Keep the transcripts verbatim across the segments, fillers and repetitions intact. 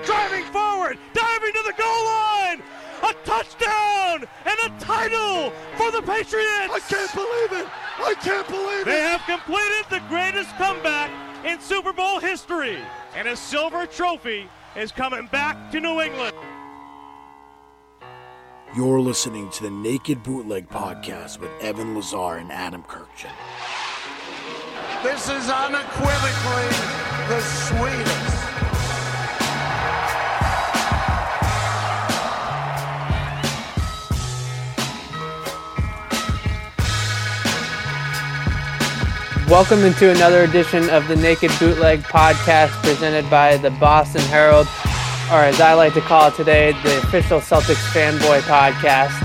driving forward, diving to the goal line. A touchdown and a title for the Patriots. I can't believe it. I can't believe it. They have completed the greatest comeback in Super Bowl history. And a silver trophy is coming back to New England. You're listening to the Naked Bootleg Podcast with Evan Lazar and Adam Kirkchin. This is unequivocally the sweetest. Welcome into another edition of the Naked Bootleg Podcast presented by the Boston Herald, or as I like to call it today, the official Celtics fanboy podcast.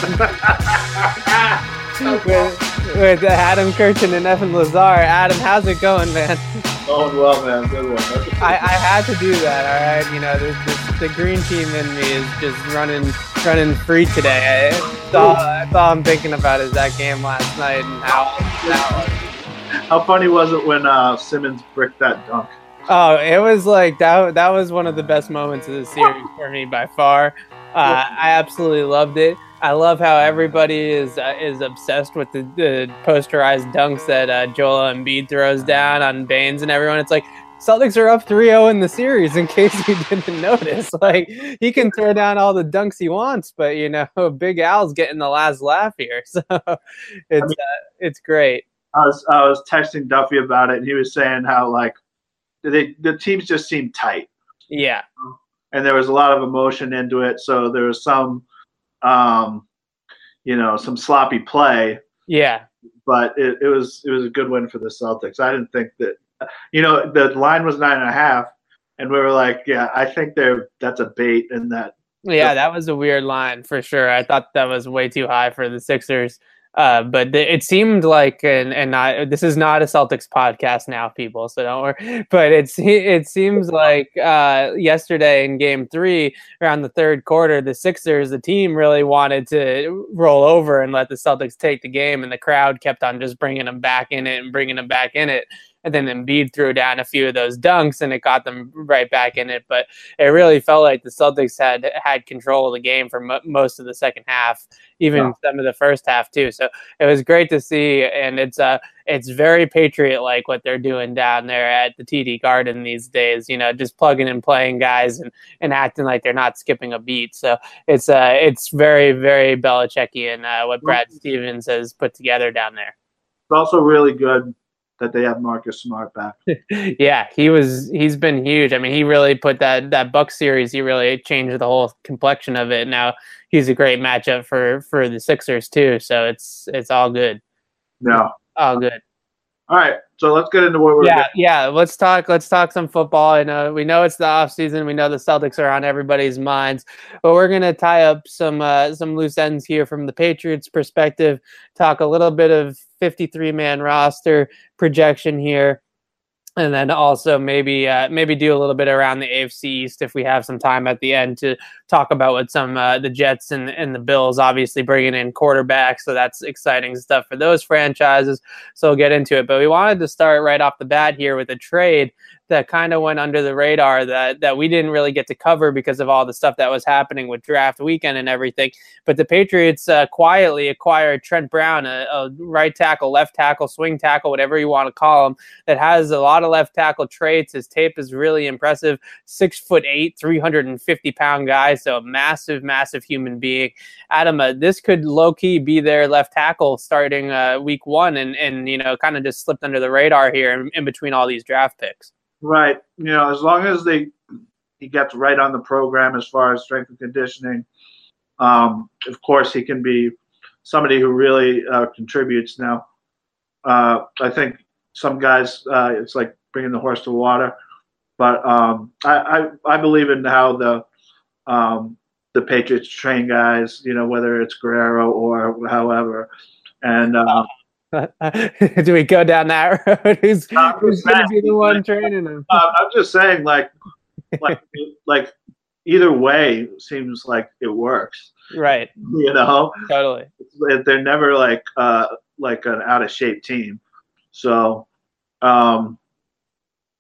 with, with Adam Kirkchin and Evan Lazar. Adam, how's it going, man? Going well, man. Good one. I, I had to do that, all right? You know, this, this, the green team in me is just running running free today. I, that's, all, that's all I'm thinking about is that game last night and how that was. How funny was it when uh, Simmons bricked that dunk? Oh, it was like that. That was one of the best moments of the series for me by far. Uh, I absolutely loved it. I love how everybody is uh, is obsessed with the, the posterized dunks that uh, Joel Embiid throws down on Baines and everyone. It's like Celtics are up three oh in the series. In case you didn't notice, like he can throw down all the dunks he wants, but you know, Big Al's getting the last laugh here. So it's uh, it's great. I was I was texting Duffy about it, and he was saying how like they the teams just seemed tight. Yeah, and there was a lot of emotion into it. So there was some, um, you know, some sloppy play. Yeah, but it, it was it was a good win for the Celtics. I didn't think that, you know, the line was nine and a half, and we were like, yeah, I think they're that's a bait, and that. Yeah, that was a weird line for sure. I thought that was way too high for the Sixers. Uh, but th- it seemed like, and and not, this is not a Celtics podcast now, people, so don't worry. But it's it seems like uh, yesterday in Game Three, around the third quarter, the Sixers, the team, really wanted to roll over and let the Celtics take the game, and the crowd kept on just bringing them back in it and bringing them back in it. And then Embiid threw down a few of those dunks, and it got them right back in it. But it really felt like the Celtics had had control of the game for mo- most of the second half, even yeah. some of the first half too. So it was great to see, and it's uh it's very Patriot-like what they're doing down there at the T D Garden these days. You know, just plugging and playing guys and, and acting like they're not skipping a beat. So it's uh it's very very Belichickian uh, what Brad Stevens has put together down there. It's also really good that they have Marcus Smart back. Yeah, he was he's been huge. I mean, he really put that that Bucks series, he really changed the whole complexion of it. Now he's a great matchup for for the Sixers too. So it's it's all good. Yeah. All good. All right. So let's get into what we're Yeah, getting. yeah. Let's talk let's talk some football. I know we know it's the off season. We know the Celtics are on everybody's minds, but we're gonna tie up some uh, some loose ends here from the Patriots' perspective, talk a little bit of fifty-three man roster projection here, and then also maybe uh, maybe do a little bit around the A F C East if we have some time at the end to talk about what some uh, the Jets and, and the Bills obviously bringing in quarterbacks. So that's exciting stuff for those franchises. So we'll get into it. But we wanted to start right off the bat here with a trade that kind of went under the radar that that we didn't really get to cover because of all the stuff that was happening with draft weekend and everything. But the Patriots uh, quietly acquired Trent Brown, a, a right tackle, left tackle, swing tackle, whatever you want to call him, that has a lot of left tackle traits. His tape is really impressive. Six foot eight, three hundred fifty pound guy. So a massive, massive human being. Adam, uh, this could low key be their left tackle starting uh, week one and, and, you know, kind of just slipped under the radar here in, in between all these draft picks. Right. You know, as long as they he gets right on the program as far as strength and conditioning, um, of course, he can be somebody who really uh, contributes. Now, uh, I think some guys, uh, it's like bringing the horse to water. But um, I, I I believe in how the um, the Patriots train guys, you know, whether it's Guerrero or however. And uh, do we go down that road? Who's, who's going to be the one training him? Uh, I'm just saying, like, like, like either way seems like it works. Right. You know, totally. They're never like uh, like an out of shape team. So, um,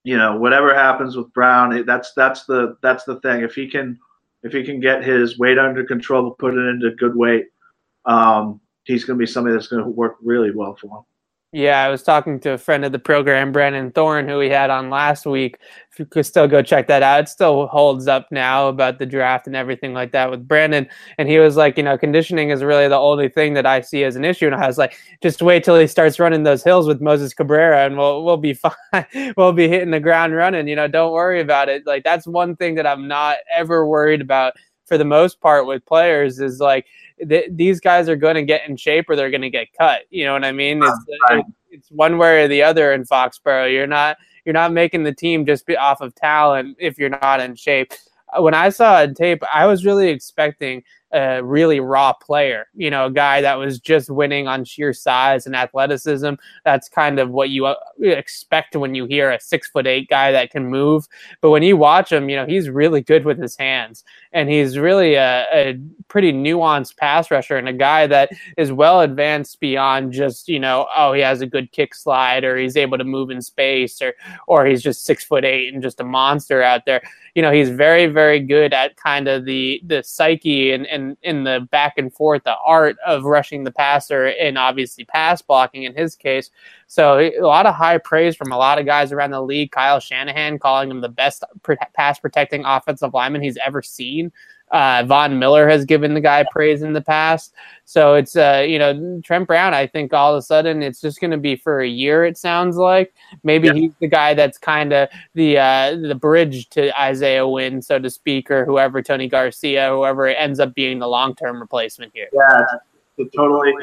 you know, whatever happens with Brown, that's that's the that's the thing. If he can if he can get his weight under control, put it into good weight, um, he's going to be somebody that's going to work really well for him. Yeah, I was talking to a friend of the program, Brandon Thorne, who we had on last week. If you could still go check that out, it still holds up now about the draft and everything like that with Brandon. And he was like, you know, conditioning is really the only thing that I see as an issue. And I was like, just wait till he starts running those hills with Moses Cabrera, and we'll we'll be fine. We'll be hitting the ground running. You know, don't worry about it. Like, that's one thing that I'm not ever worried about for the most part with players is like, th- these guys are going to get in shape or they're going to get cut. You know what I mean? It's, it, it's one way or the other in Foxborough. You're not you're not making the team just be off of talent if you're not in shape. When I saw a tape, I was really expecting a really raw player, you know, a guy that was just winning on sheer size and athleticism. That's kind of what you expect when you hear a six foot eight guy that can move. But when you watch him, you know, he's really good with his hands, and he's really a, a pretty nuanced pass rusher and a guy that is well advanced beyond just, you know, oh, he has a good kick slide or he's able to move in space or, or he's just six foot eight and just a monster out there. You know, he's very, very good at kind of the, the psyche and, and in the back and forth, the art of rushing the passer and obviously pass blocking in his case. So a lot of high praise from a lot of guys around the league. Kyle Shanahan calling him the best pr- pass protecting offensive lineman he's ever seen. Uh, Von Miller has given the guy praise in the past. So it's, uh, you know, Trent Brown, I think all of a sudden it's just going to be for a year, it sounds like. Maybe yeah. He's the guy that's kind of the uh, the bridge to Isaiah Wynn, so to speak, or whoever, Tony Garcia, whoever ends up being the long-term replacement here. Yeah, it's a totally,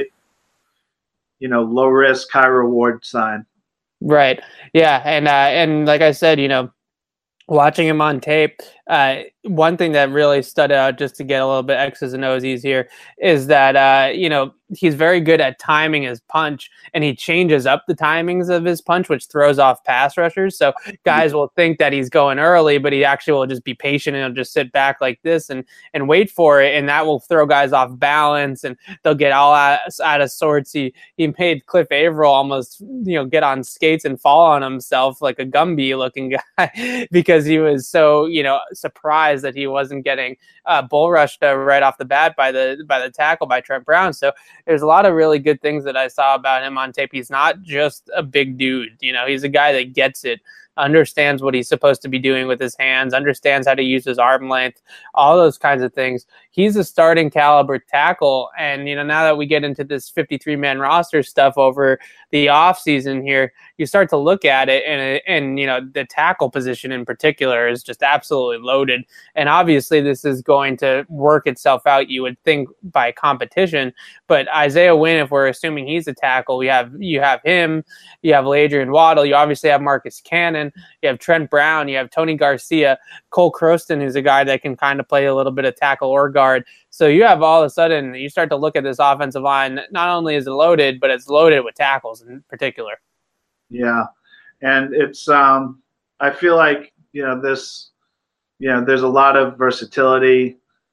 you know, low risk, high reward sign. Right. Yeah. And, uh, and like I said, you know, watching him on tape, uh, one thing that really stood out, just to get a little bit X's and O's here, is that, uh, you know, he's very good at timing his punch, and he changes up the timings of his punch, which throws off pass rushers. So guys will think that he's going early, but he actually will just be patient and he'll just sit back like this and, and wait for it. And that will throw guys off balance and they'll get all out, out of sorts. He, he made Cliff Averill almost, you know, get on skates and fall on himself like a Gumby looking guy because he was so, you know, surprised that he wasn't getting uh, bull rushed uh, right off the bat by the, by the tackle by Trent Brown. So there's a lot of really good things that I saw about him on tape. He's not just a big dude. You know, he's a guy that gets it, understands what he's supposed to be doing with his hands, understands how to use his arm length, all those kinds of things. He's a starting caliber tackle. And, you know, now that we get into this fifty-three man roster stuff over the offseason here, you start to look at it and, and, you know, the tackle position in particular is just absolutely loaded. And obviously this is going to work itself out, you would think, by competition. But Isaiah Wynn, if we're assuming he's a tackle, we have, you have him, you have Adrian Waddle, you obviously have Marcus Cannon, you have Trent Brown, you have Tony Garcia, Cole Croston, who's a guy that can kind of play a little bit of tackle or guard. So you have all of a sudden, you start to look at this offensive line, not only is it loaded, but it's loaded with tackles in particular. Yeah. And it's, um, I feel like, you know, this, you know, there's a lot of versatility.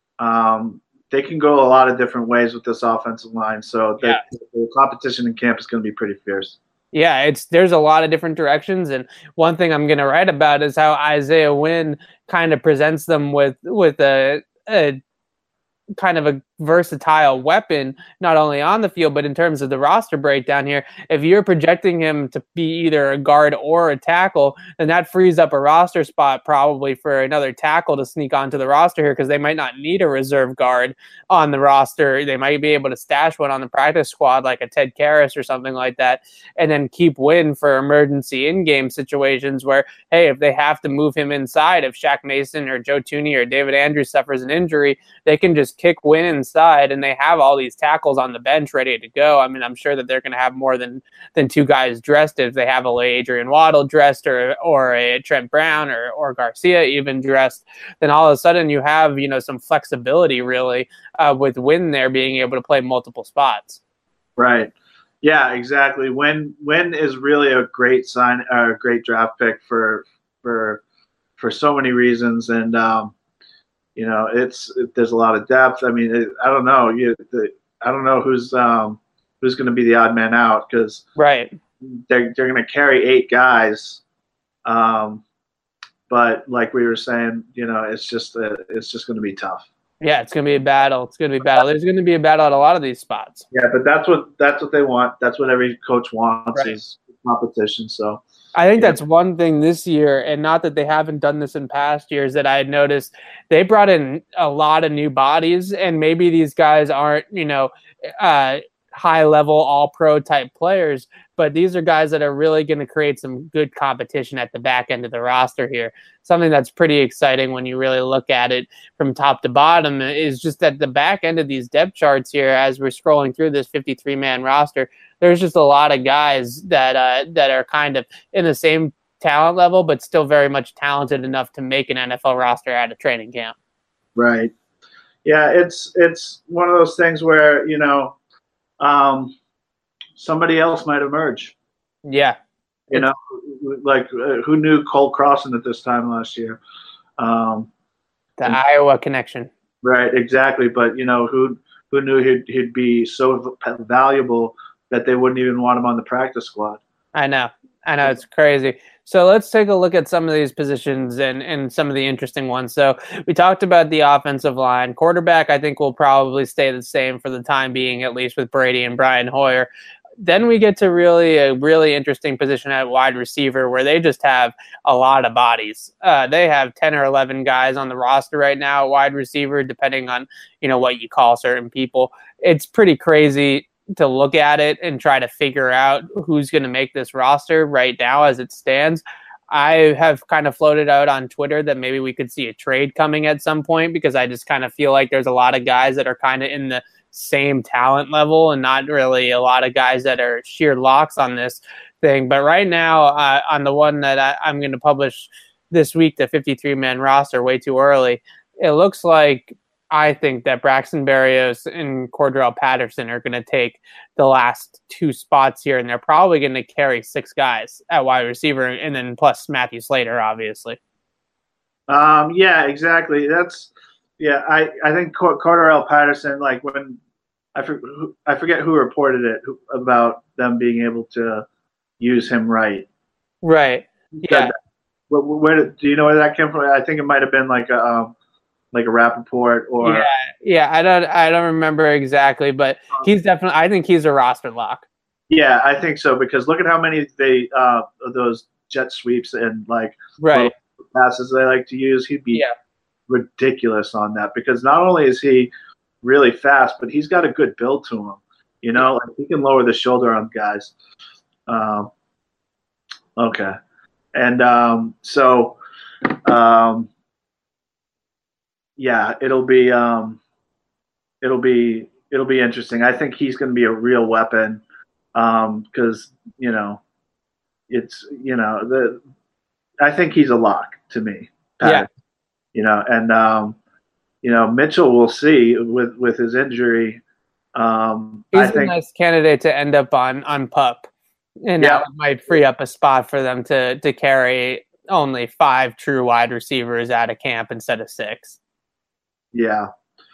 Um, they can go a lot of different ways with this offensive line. So the, yeah. the competition in camp is going to be pretty fierce. Yeah, it's there's a lot of different directions, and one thing I'm going to write about is how Isaiah Wynn kind of presents them with with a, a kind of a versatile weapon, not only on the field, but in terms of the roster breakdown here. If you're projecting him to be either a guard or a tackle, then that frees up a roster spot probably for another tackle to sneak onto the roster here, because they might not need a reserve guard on the roster. They might be able to stash one on the practice squad like a Ted Karras or something like that, and then keep Wynn for emergency in-game situations where, hey, if they have to move him inside, if Shaq Mason or Joe Thuney or David Andrews suffers an injury, they can just kick Wynn inside, and they have all these tackles on the bench ready to go. I mean, I'm sure that they're going to have more than than two guys dressed if they have a Adrian Waddle dressed or or a Trent Brown or or Garcia even dressed. Then all of a sudden you have, you know, some flexibility really uh, with Wynn there being able to play multiple spots. Right. Yeah, exactly. Wynn Wynn is really a great sign, a uh, great draft pick for for for so many reasons, and um, you know, it's it, there's a lot of depth. I mean, it, I don't know. You, the, I don't know who's um, who's going to be the odd man out, because right, they're they're going to carry eight guys, Um, but like we were saying, you know, it's just uh, it's just going to be tough. Yeah, it's going to be a battle. It's going to be a battle. There's going to be a battle at a lot of these spots. Yeah, but that's what that's what they want. That's what every coach wants Right. is competition. So I think yeah. that's one thing this year, and not that they haven't done this in past years, that I had noticed. They brought in a lot of new bodies, and maybe these guys aren't, you know, uh, high-level all-pro type players, but these are guys that are really going to create some good competition at the back end of the roster here. Something that's pretty exciting when you really look at it from top to bottom is just that the back end of these depth charts here, as we're scrolling through this fifty-three man roster, there's just a lot of guys that uh, that are kind of in the same talent level, but still very much talented enough to make an N F L roster at a training camp. Right. Yeah, it's it's one of those things where, you know, um, somebody else might emerge. Yeah. You know, like uh, who knew Cole Crossan at this time last year? Um, the and, Iowa connection. Right, exactly. But, you know, who who knew he'd, he'd be so valuable that they wouldn't even want him on the practice squad? I know. I know. It's crazy. So let's take a look at some of these positions and, and some of the interesting ones. So we talked about the offensive line. Quarterback, I think, will probably stay the same for the time being, at least with Brady and Brian Hoyer. Then we get to really a really interesting position at wide receiver where they just have a lot of bodies. Uh, they have ten or eleven guys on the roster right now at wide receiver, depending on, you know, what you call certain people. It's pretty crazy to look at it and try to figure out who's going to make this roster right now as it stands. I have kind of floated out on Twitter that maybe we could see a trade coming at some point, because I just kind of feel like there's a lot of guys that are kind of in the same talent level and not really a lot of guys that are sheer locks on this thing. But right now, uh, on the one that I, I'm going to publish this week, the fifty-three man roster, way too early, it looks like I think that Braxton Berrios and Cordell Patterson are going to take the last two spots here, and they're probably going to carry six guys at wide receiver, and then plus Matthew Slater, obviously. Um, yeah, exactly. That's yeah. I I think Cordell Patterson, like when I for, I forget who reported it who, about them being able to use him right. Right. Yeah. Where, where did, do you know where that came from? I think it might have been like a. Um, like a Rappaport or yeah, yeah. I don't, I don't remember exactly, but he's definitely. I think he's a roster lock. Yeah, I think so, because look at how many they uh those jet sweeps and like right passes they like to use. He'd be yeah. ridiculous on that, because not only is he really fast, but he's got a good build to him. You know, like he can lower the shoulder on guys. Um, okay, and um, so. Um, Yeah, it'll be um, it'll be it'll be interesting. I think he's going to be a real weapon, because um, you know, it's you know the I think he's a lock to me. Pat. Yeah, you know, and um, you know Mitchell, we'll see with with his injury. Um, he's I a think, nice candidate to end up on on PUP, and yeah. that might free up a spot for them to to carry only five true wide receivers out of camp instead of six. Yeah.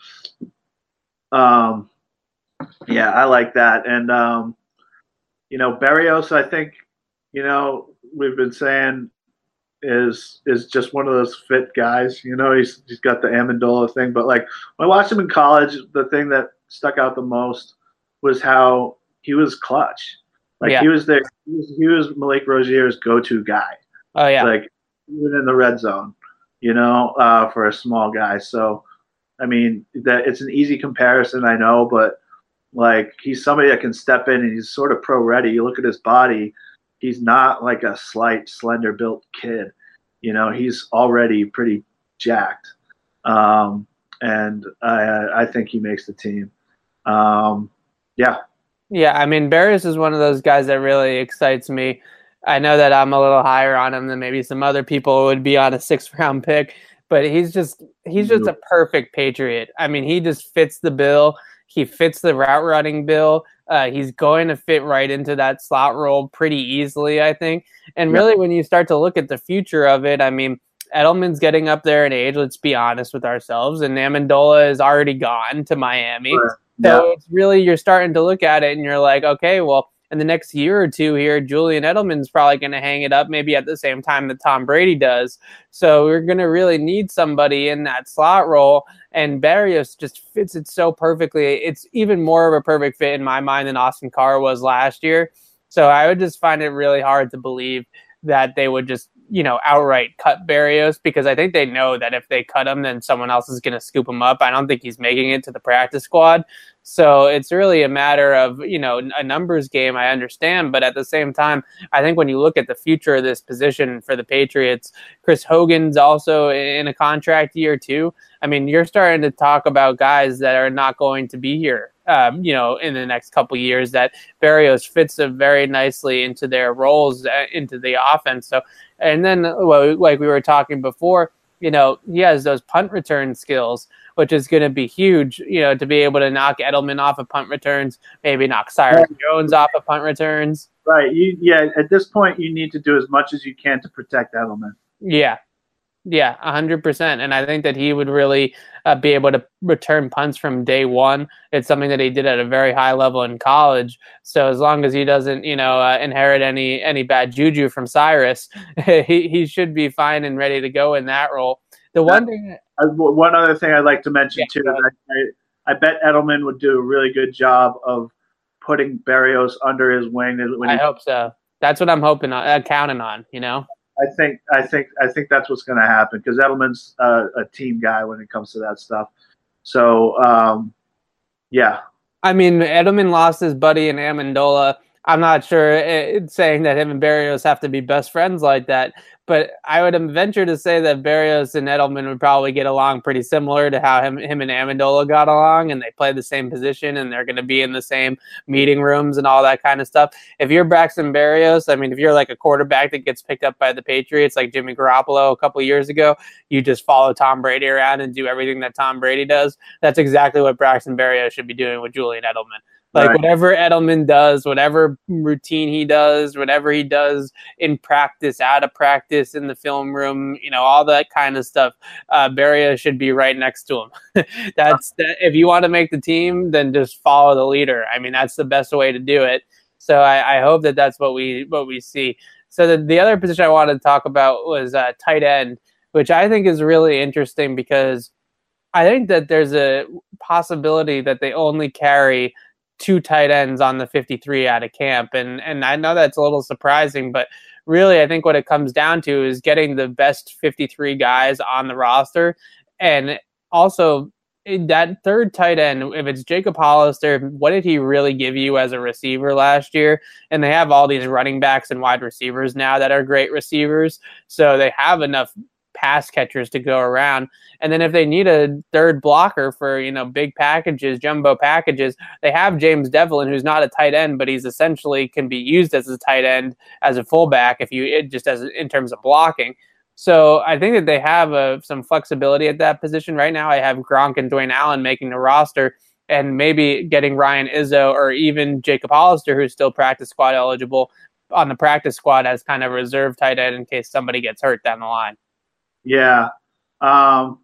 Um, yeah, I like that. And, um, you know, Berrios, I think, you know, we've been saying is is just one of those fit guys. You know, he's he's got the Amendola thing. But, like, when I watched him in college, the thing that stuck out the most was how he was clutch. Like, yeah. he was there. He was, he was Malik Rozier's go-to guy. Oh, yeah. Like, even in the red zone, you know, uh, for a small guy. So, I mean, that it's an easy comparison, I know, but like he's somebody that can step in and he's sort of pro ready. You look at his body, he's not like a slight, slender built kid. You know, he's already pretty jacked. Um, and I, I think he makes the team. Um, yeah. Yeah, I mean, Berrios is one of those guys that really excites me. I know that I'm a little higher on him than maybe some other people would be on a sixth round pick. But he's just he's just a perfect Patriot. I mean, he just fits the bill. He fits the route running bill. Uh, he's going to fit right into that slot role pretty easily, I think. And really, when you start to look at the future of it, I mean, Edelman's getting up there in age, let's be honest with ourselves. And Amendola is already gone to Miami. Right. So yeah. It's really, you're starting to look at it and you're like, okay, well, in the next year or two here, Julian Edelman's probably going to hang it up maybe at the same time that Tom Brady does. So we're going to really need somebody in that slot role. And Berrios just fits it so perfectly. It's even more of a perfect fit in my mind than Austin Carr was last year. So I would just find it really hard to believe that they would just, you know, outright cut Berrios, because I think they know that if they cut him, then someone else is going to scoop him up. I don't think he's making it to the practice squad. So it's really a matter of, you know, a numbers game, I understand. But at the same time, I think when you look at the future of this position for the Patriots, Chris Hogan's also in a contract year too. I mean, you're starting to talk about guys that are not going to be here, um, you know, in the next couple of years, that Berrios fits very nicely into their roles, uh, into the offense. So, and then, well, like we were talking before, you know, he has those punt return skills, which is going to be huge, you know, to be able to knock Edelman off of punt returns, maybe knock Cyrus right. Jones off of punt returns. Right. You, yeah. At this point, you need to do as much as you can to protect Edelman. Yeah. Yeah, one hundred percent. And I think that he would really uh, be able to return punts from day one. It's something that he did at a very high level in college. So as long as he doesn't, you know, uh, inherit any any bad juju from Cyrus, he, he should be fine and ready to go in that role. The one thing, uh, one other thing I'd like to mention yeah, too, is I, I, I bet Edelman would do a really good job of putting Berrios under his wing. When I he, hope so. That's what I'm hoping on, uh, counting on, you know. I think I think I think that's what's going to happen, because Edelman's uh, a team guy when it comes to that stuff. So um, yeah, I mean, Edelman lost his buddy in Amendola. I'm not sure it's saying that him and Berrios have to be best friends like that, but I would venture to say that Berrios and Edelman would probably get along pretty similar to how him, him and Amendola got along, and they play the same position, and they're going to be in the same meeting rooms and all that kind of stuff. If you're Braxton Berrios, I mean, if you're like a quarterback that gets picked up by the Patriots, like Jimmy Garoppolo a couple years ago, you just follow Tom Brady around and do everything that Tom Brady does. That's exactly what Braxton Berrios should be doing with Julian Edelman. Like right. Whatever Edelman does, whatever routine he does, whatever he does in practice, out of practice, in the film room, you know, all that kind of stuff, uh, Berrios should be right next to him. That's the, if you want to make the team, then just follow the leader. I mean, that's the best way to do it. So I, I hope that that's what we what we see. So the, the other position I wanted to talk about was uh, tight end, which I think is really interesting, because I think that there's a possibility that they only carry two tight ends on the fifty-three out of camp. And and I know that's a little surprising, but really I think what it comes down to is getting the best fifty-three guys on the roster. And also that third tight end, if it's Jacob Hollister, what did he really give you as a receiver last year? And they have all these running backs and wide receivers now that are great receivers. So they have enough pass catchers to go around. And then if they need a third blocker for, you know, big packages, jumbo packages, they have James Devlin, who's not a tight end, but he's essentially can be used as a tight end, as a fullback, if you it just as in terms of blocking. So I think that they have uh, some flexibility at that position. Right now I have Gronk and Dwayne Allen making the roster, and maybe getting Ryan Izzo or even Jacob Hollister, who's still practice squad eligible, on the practice squad as kind of reserve tight end in case somebody gets hurt down the line. Yeah. Um,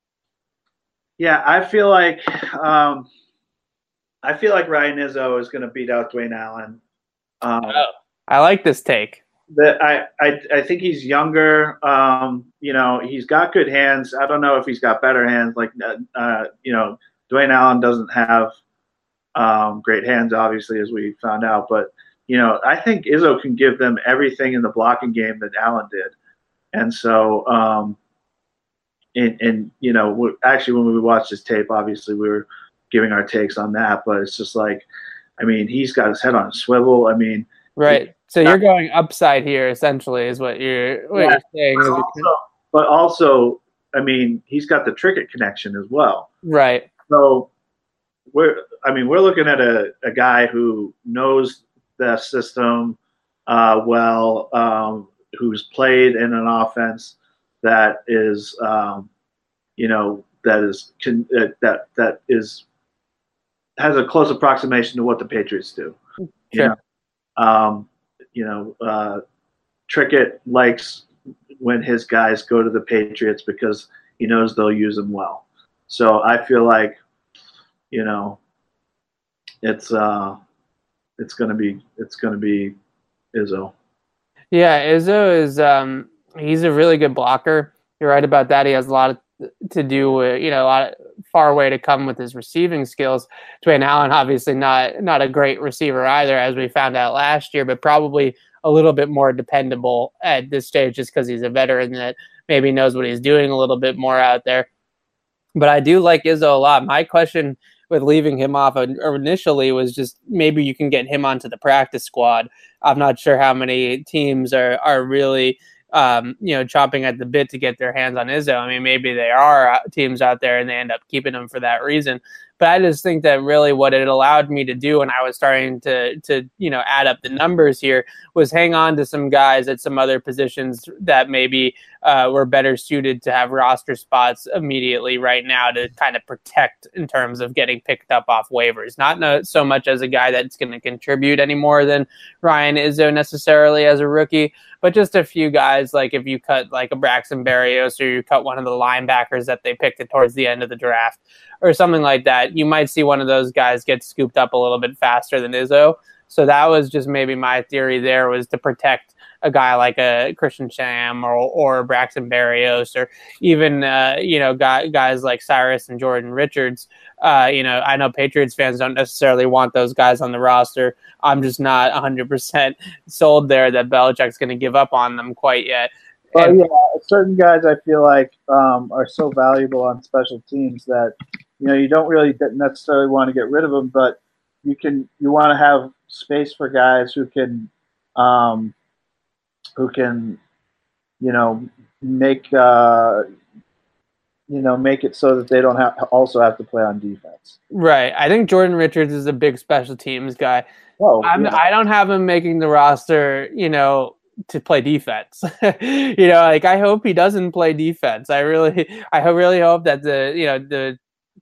yeah, I feel like um, I feel like Ryan Izzo is going to beat out Dwayne Allen. Um, oh, I like this take. That I, I I think he's younger. Um, you know, he's got good hands. I don't know if he's got better hands. Like, uh, you know, Dwayne Allen doesn't have um, great hands, obviously, as we found out. But, you know, I think Izzo can give them everything in the blocking game that Allen did. And so, um, and, and you know, actually, when we watched his tape, obviously we were giving our takes on that. But it's just like, I mean, he's got his head on a swivel. I mean, right. So you're going upside here, essentially, is what you're, what yeah, you're saying. But also, but also, I mean, he's got the Trickett connection as well. Right. So we're, I mean, we're looking at a, a guy who knows the system uh, well, um, who's played in an offense that is, um, you know, that is can, uh, that that is has a close approximation to what the Patriots do. Sure. You know? Um, you know, uh, Trickett likes when his guys go to the Patriots because he knows they'll use them well. So I feel like, you know, it's uh, it's going to be it's going to be Izzo. Yeah, Izzo is um, he's a really good blocker. You're right about that. He has a lot of to do with, you know, a lot of far way to come with his receiving skills. Dwayne Allen, obviously not not a great receiver either, as we found out last year, but probably a little bit more dependable at this stage just because he's a veteran that maybe knows what he's doing a little bit more out there. But I do like Izzo a lot. My question with leaving him off initially was just maybe you can get him onto the practice squad. I'm not sure how many teams are are really um, you know, chomping at the bit to get their hands on Izzo. I mean, maybe there are teams out there and they end up keeping him for that reason. But I just think that really what it allowed me to do when I was starting to, to you know, add up the numbers here was hang on to some guys at some other positions that maybe uh, were better suited to have roster spots immediately right now to kind of protect in terms of getting picked up off waivers. Not no, so much as a guy that's going to contribute any more than Ryan Izzo necessarily as a rookie, but just a few guys, like if you cut like a Braxton Berrios or you cut one of the linebackers that they picked it towards the end of the draft or something like that, you might see one of those guys get scooped up a little bit faster than Izzo. So that was just maybe my theory there, was to protect a guy like a Christian Sham or or Braxton Berrios, or even uh, you know guy, guys like Cyrus and Jordan Richards. Uh, you know, I know Patriots fans don't necessarily want those guys on the roster. I'm just not one hundred percent sold there that Belichick's going to give up on them quite yet. Well, and, yeah, certain guys I feel like um, are so valuable on special teams that you know you don't really necessarily want to get rid of them, but you can you want to have space for guys who can um, who can you know make uh, you know make it so that they don't have also have to play on defense. Right. I think Jordan Richards is a big special teams guy. Oh, I'm, yeah. I don't have him making the roster, you know, to play defense. you know, like I hope he doesn't play defense. I really, I really hope that the, you know, the,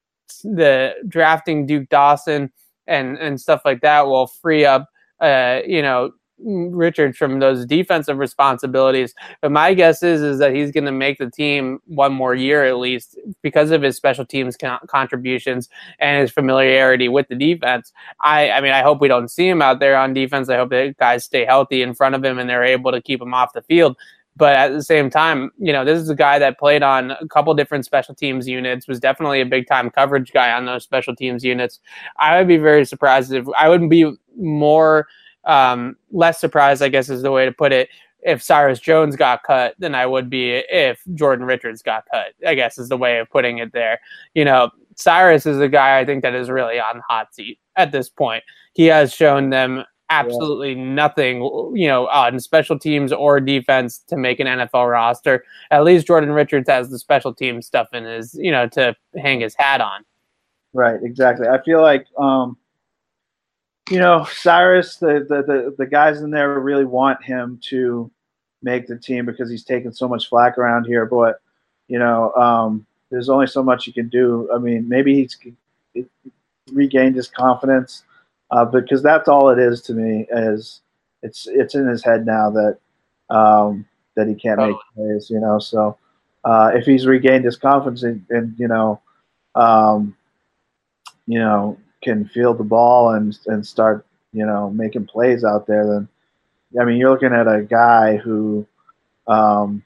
the drafting Duke Dawson and, and stuff like that will free up, uh, you know, Richard from those defensive responsibilities. But my guess is is that he's going to make the team one more year at least because of his special teams con- contributions and his familiarity with the defense. I, I mean, I hope we don't see him out there on defense. I hope that guys stay healthy in front of him and they're able to keep him off the field. But at the same time, you know, this is a guy that played on a couple different special teams units, was definitely a big time coverage guy on those special teams units. I would be very surprised if I wouldn't be more Um, less surprised, I guess is the way to put it, if Cyrus Jones got cut than I would be if Jordan Richards got cut, I guess is the way of putting it there. You know, Cyrus is a guy I think that is really on the hot seat at this point. He has shown them absolutely yeah. nothing, you know, on special teams or defense to make an N F L roster. At least Jordan Richards has the special team stuff in his, you know, to hang his hat on. Right, exactly. I feel like, um, you know, Cyrus, the, the, the, the guys in there really want him to make the team because he's taken so much flack around here. But, you know, um, there's only so much you can do. I mean, maybe he's he regained his confidence uh, because that's all it is to me. Is it's it's in his head now that um, that he can't make plays. You know, so uh, if he's regained his confidence and, and you know, um, you know. can field the ball and and start, you know, making plays out there, then, I mean, you're looking at a guy who um,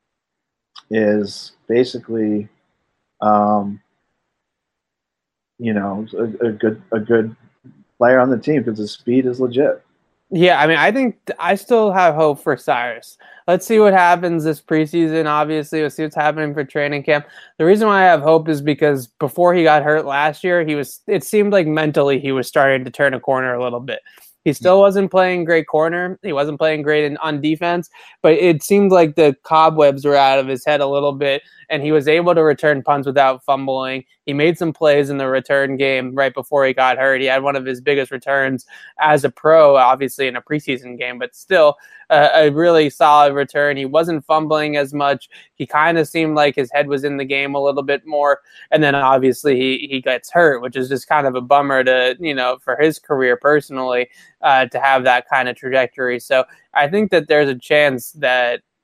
is basically, um, you know, a, a good a good player on the team because his speed is legit. Yeah, I mean, I think I still have hope for Cyrus. Let's see what happens this preseason. Obviously, we'll see what's happening for training camp. The reason why I have hope is because before he got hurt last year, he was. It seemed like mentally he was starting to turn a corner a little bit. He still wasn't playing great corner. He wasn't playing great in, on defense, but it seemed like the cobwebs were out of his head a little bit, and he was able to return punts without fumbling. He made some plays in the return game right before he got hurt. He had one of his biggest returns as a pro, obviously in a preseason game, but still uh, a really solid return. He wasn't fumbling as much. He kind of seemed like his head was in the game a little bit more. And then obviously he, he gets hurt, which is just kind of a bummer to, you know, for his career personally, uh, to have that kind of trajectory. So I think that there's a chance that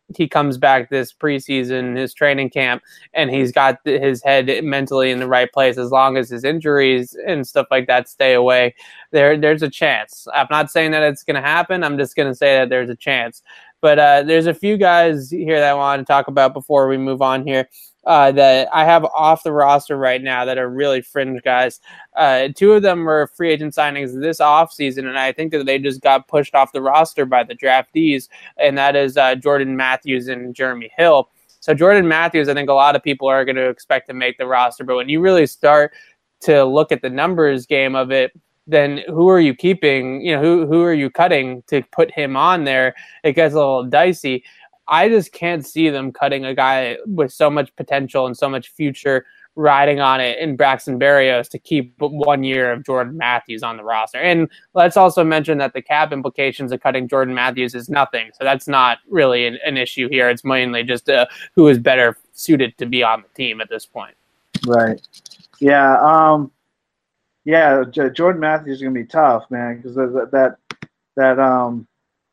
he comes back this preseason, his training camp, and he's got his head mentally in the right place, as long as his injuries and stuff like that stay away, there there's a chance. I'm not saying that it's going to happen. I'm just going to say that there's a chance. But uh, there's a few guys here that I want to talk about before we move on here uh, that I have off the roster right now that are really fringe guys. Uh, two of them were free agent signings this offseason, and I think that they just got pushed off the roster by the draftees, and that is uh, Jordan Matthews and Jeremy Hill. So Jordan Matthews, I think a lot of people are going to expect to make the roster, but when you really start to look at the numbers game of it, then who are you keeping? You know, who who are you cutting to put him on there? It gets a little dicey. I just can't see them cutting a guy with so much potential and so much future riding on it in Braxton Berrios to keep one year of Jordan Matthews on the roster. And let's also mention that the cap implications of cutting Jordan Matthews is nothing. So that's not really an, an issue here. It's mainly just uh, who is better suited to be on the team at this point. Right. Yeah. Um, Yeah, J- Jordan Matthews is gonna be tough, man, because that that that um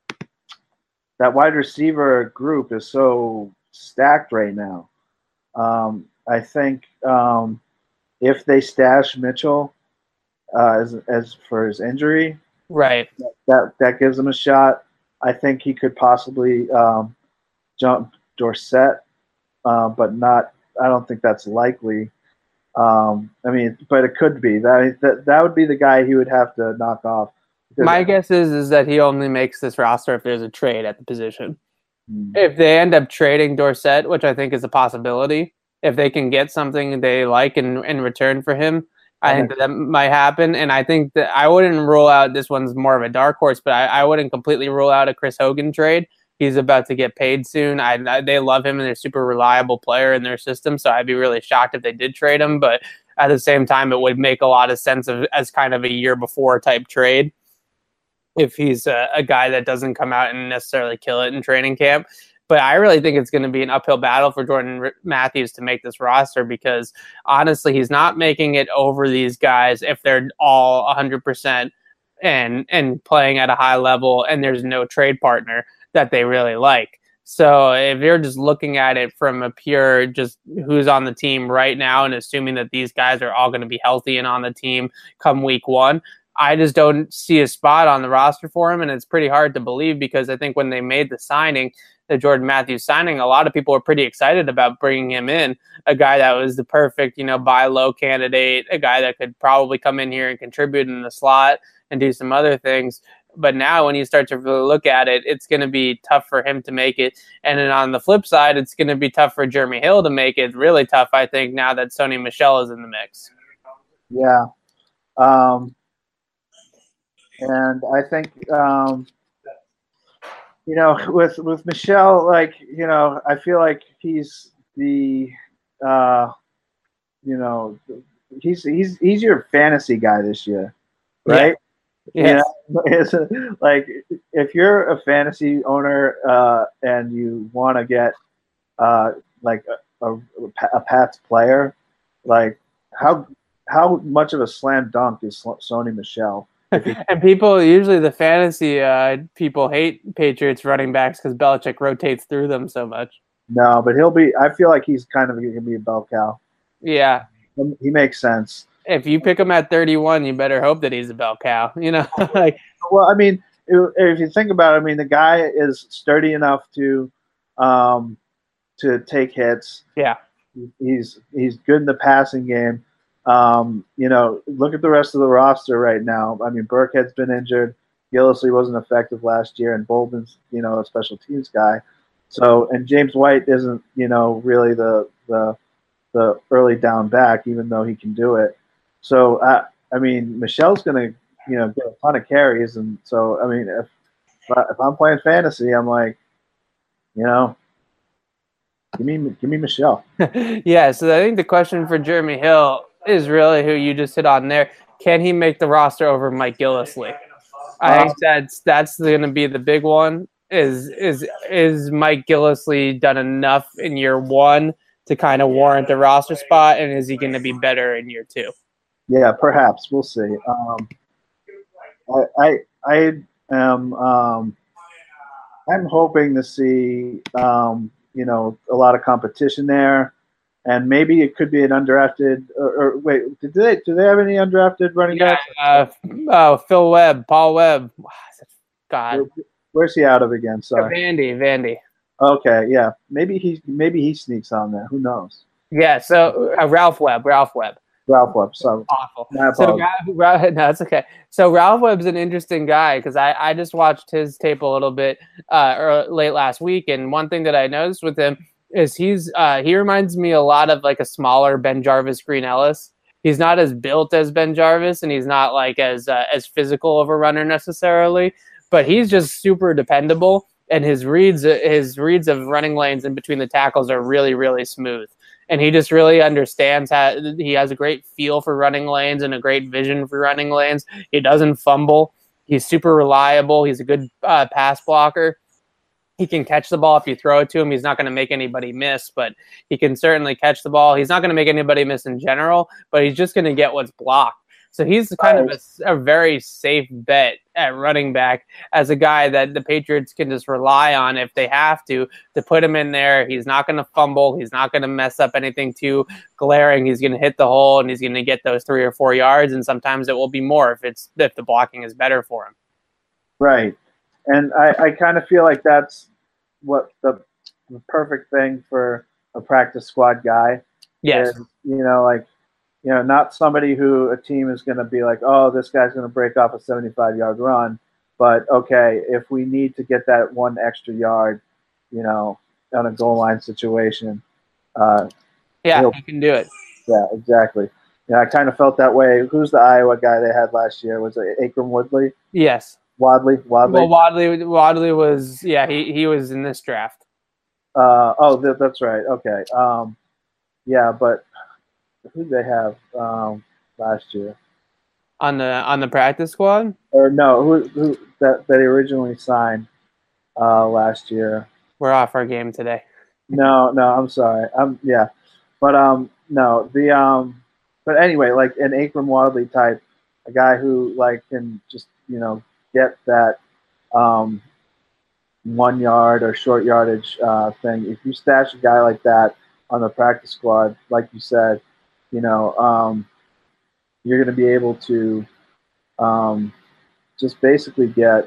that wide receiver group is so stacked right now. Um, I think um, if they stash Mitchell uh, as as for his injury, right, that that gives him a shot. I think he could possibly um, jump Dorsett, uh, but not. I don't think that's likely. Um, I mean, but it could be that, that that would be the guy he would have to knock off. My guess is is that he only makes this roster if there's a trade at the position. Mm-hmm. If they end up trading Dorsett, which I think is a possibility, if they can get something they like in, in return for him, I think that, that might happen. And I think that I wouldn't rule out, this one's more of a dark horse, but I, I wouldn't completely rule out a Chris Hogan trade. He's about to get paid soon. I, I, they love him, and they're a super reliable player in their system, so I'd be really shocked if they did trade him. But at the same time, it would make a lot of sense of, as kind of a year before type trade if he's a, a guy that doesn't come out and necessarily kill it in training camp. But I really think it's going to be an uphill battle for Jordan Matthews to make this roster because, honestly, he's not making it over these guys if they're all one hundred percent and and playing at a high level and there's no trade partner that they really like. So if you're just looking at it from a pure just who's on the team right now and assuming that these guys are all going to be healthy and on the team come week one, I just don't see a spot on the roster for him. And it's pretty hard to believe because I think when they made the signing, the Jordan Matthews signing, a lot of people were pretty excited about bringing him in, a guy that was the perfect, you know, buy low candidate, a guy that could probably come in here and contribute in the slot and do some other things. But now when you start to really look at it, it's going to be tough for him to make it. And then on the flip side, it's going to be tough for Jeremy Hill to make it. Really tough, I think, now that Sony Michel is in the mix. Yeah. Um, and I think, um, you know, with, with Michel, like, you know, I feel like he's the, uh, you know, he's, he's, he's your fantasy guy this year, right? Yeah. Yes. You know, it's a, like if you're a fantasy owner uh, and you want to get uh, like a, a, a Pats player, like how how much of a slam dunk is Sony Michel? And people usually the fantasy uh, people hate Patriots running backs because Belichick rotates through them so much. No, but he'll be. I feel like he's kind of going to be a bell cow. Yeah, he makes sense. If you pick him at thirty-one, you better hope that he's a bell cow. You know, like. Well, I mean, if, if you think about it, I mean, the guy is sturdy enough to, um, to take hits. Yeah. He's he's good in the passing game. Um, you know, look at the rest of the roster right now. I mean, Burkhead's been injured. Gillislee wasn't effective last year, and Bolden's, you know, a special teams guy. So, and James White isn't, you know, really the the the early down back, even though he can do it. So, uh, I mean, Michel's going to, you know, get a ton of carries. And so, I mean, if, if I'm playing fantasy, I'm like, you know, give me give me Michel. Yeah, so I think the question for Jeremy Hill is really who you just hit on there. Can he make the roster over Mike Gillislee? I uh, think that's that's going to be the big one. Is is is Mike Gillislee done enough in year one to kind of warrant a roster spot, and is he going to be better in year two? Yeah, perhaps. We'll see. Um, I, I I am. Um, I'm hoping to see, um, you know, a lot of competition there, and maybe it could be an undrafted. Or, or wait, did they do they have any undrafted running Yeah, backs? uh, oh, Phil Webb, Paul Webb. God, Where, where's he out of again? Sorry, Vandy, Vandy. Okay, yeah, maybe he maybe he sneaks on there. Who knows? Yeah, so uh, Ralph Webb, Ralph Webb. Ralph Webb. So Awful. my So apologies. Ra- Ra- no, it's okay. So Ralph Webb's an interesting guy because I, I just watched his tape a little bit uh, or late last week, and one thing that I noticed with him is he's uh, he reminds me a lot of like a smaller Ben Jarvis, Green Ellis. He's not as built as Ben Jarvis, and he's not like as uh, as physical of a runner necessarily, but he's just super dependable, and his reads his reads of running lanes in between the tackles are really really smooth. And he just really understands how he has a great feel for running lanes and a great vision for running lanes. He doesn't fumble. He's super reliable. He's a good uh, pass blocker. He can catch the ball if you throw it to him. He's not going to make anybody miss, but he can certainly catch the ball. He's not going to make anybody miss in general, but he's just going to get what's blocked. So he's kind of a, a very safe bet at running back as a guy that the Patriots can just rely on if they have to, to put him in there. He's not going to fumble. He's not going to mess up anything too glaring. He's going to hit the hole and he's going to get those three or four yards. And sometimes it will be more if it's if the blocking is better for him. Right. And I, I kind of feel like that's what the, the perfect thing for a practice squad guy. Yes. Is, you know, like, you know, not somebody who a team is going to be like, oh, this guy's going to break off a seventy-five yard run. But, okay, if we need to get that one extra yard, you know, on a goal line situation. Uh, yeah, you can do it. Yeah, exactly. Yeah, I kind of felt that way. Who's the Iowa guy they had last year? Was it Akram Woodley? Yes. Wadley? Wadley? Well, Wadley, Wadley was, yeah, he, he was in this draft. Uh, oh, th- that's right. Okay. Um, yeah, but who did they have um, last year? On the on the practice squad? Or no, who who that, that they originally signed uh, last year? We're off our game today. No, no, I'm sorry. I'm yeah, but um, no, the um, but anyway, like an Akram Wadley type, a guy who like can just you know get that um, one yard or short yardage uh, thing. If you stash a guy like that on the practice squad, like you said, you know, um, you're going to be able to um, just basically get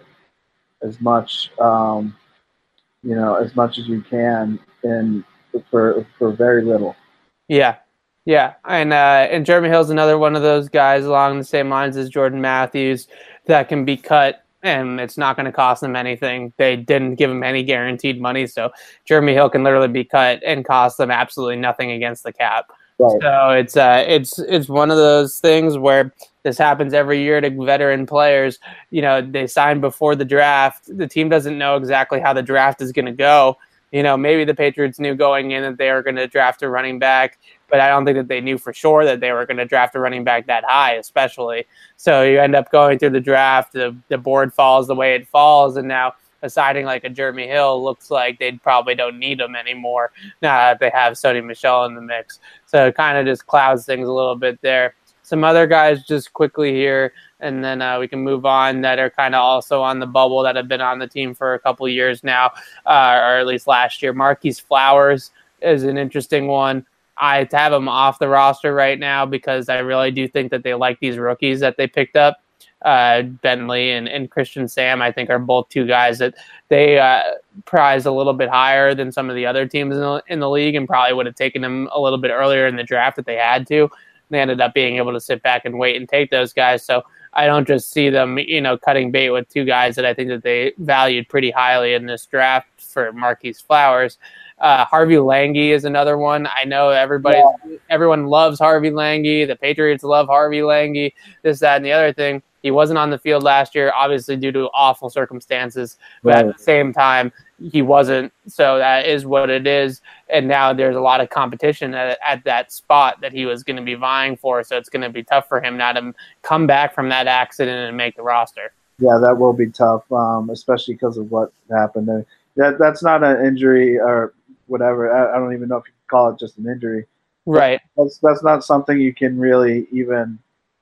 as much, um, you know, as much as you can in for for very little. Yeah, yeah, and uh, and Jeremy Hill's another one of those guys along the same lines as Jordan Matthews that can be cut, and it's not going to cost them anything. They didn't give him any guaranteed money, so Jeremy Hill can literally be cut and cost them absolutely nothing against the cap. Right. So it's uh, it's it's one of those things where this happens every year to veteran players. You know, they sign before the draft. The team doesn't know exactly how the draft is going to go. You know, maybe the Patriots knew going in that they were going to draft a running back, but I don't think that they knew for sure that they were going to draft a running back that high, especially. So you end up going through the draft, the, the board falls the way it falls, and now assigning like a Jeremy Hill looks like they probably don't need him anymore now that they have Sony Michel in the mix. So it kind of just clouds things a little bit there. Some other guys just quickly here, and then uh, we can move on, that are kind of also on the bubble that have been on the team for a couple years now, uh, or at least last year. Marquise Flowers is an interesting one. I have him off the roster right now because I really do think that they like these rookies that they picked up. Uh, Bentley and, and Christian Sam, I think, are both two guys that they uh, prize a little bit higher than some of the other teams in the, in the league, and probably would have taken them a little bit earlier in the draft if they had to. They ended up being able to sit back and wait and take those guys. So I don't just see them, you know, cutting bait with two guys that I think that they valued pretty highly in this draft for Marquise Flowers. Uh, Harvey Lange is another one. I know everybody, yeah. everyone loves Harvey Lange. The Patriots love Harvey Lange, this, that, and the other thing. He wasn't on the field last year, obviously due to awful circumstances. But right. At the same time, he wasn't. So that is what it is. And now there's a lot of competition at, at that spot that he was going to be vying for. So it's going to be tough for him now to come back from that accident and make the roster. Yeah, that will be tough, um, especially because of what happened. And that that's not an injury or whatever. I, I don't even know if you can call it just an injury. Right. That's that's not something you can really even.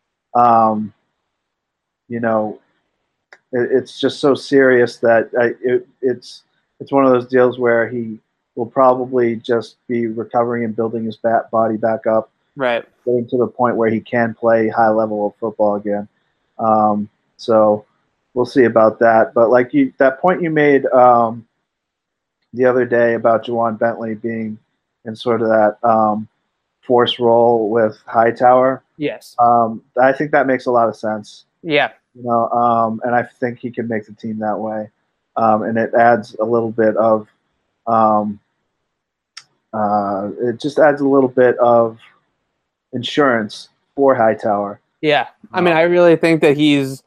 Um, You know, it, it's just so serious that I, it, it's it's one of those deals where he will probably just be recovering and building his bat body back up, right, getting to the point where he can play high level of football again. Um, so we'll see about that. But like you, that point you made um, the other day about Ja'Whaun Bentley being in sort of that um, force role with Hightower. Yes. Um, I think that makes a lot of sense. Yeah. You know, um, and I think he can make the team that way. Um, and it adds a little bit of, um, uh, it just adds a little bit of insurance for Hightower. Yeah. I mean, I really think that he's